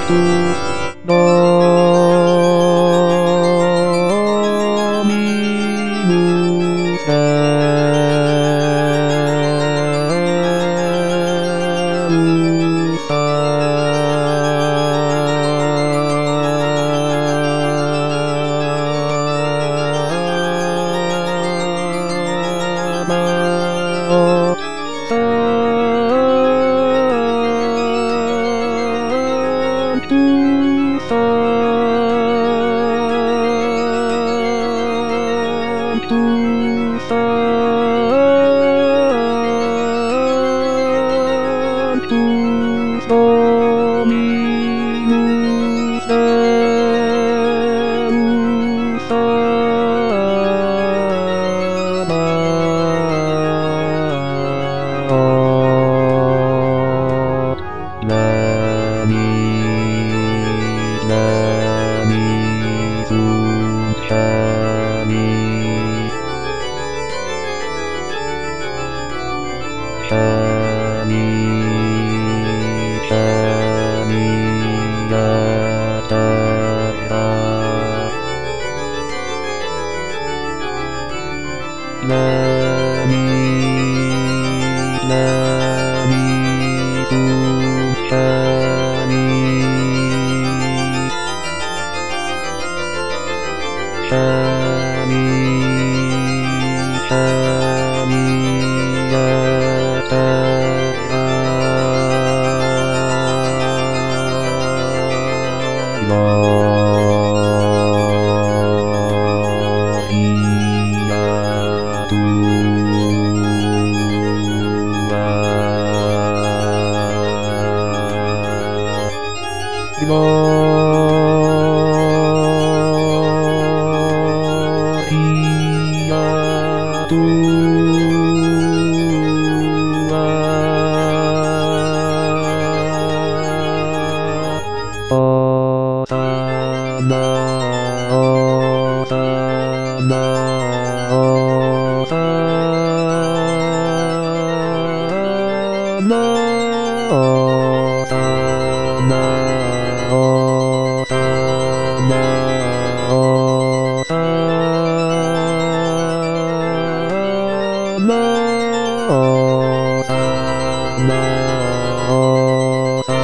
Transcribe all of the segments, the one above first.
ドミムセウサマオサントゥサントゥサントゥドミヌセウサマオラミラミズンシャミシャミシャミヤタララミラミズンシャミシャミシャミヤタライヤトおさまおさまおさまおさまおさまおさまおさまおさ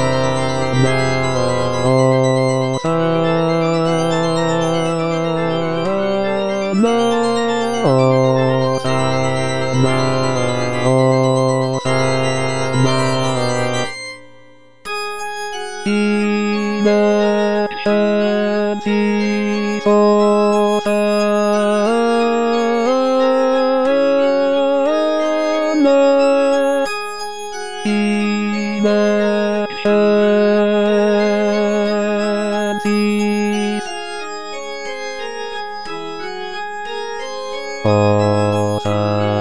おさ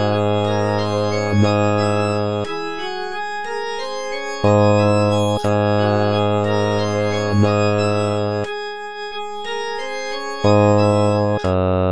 まおさまおさ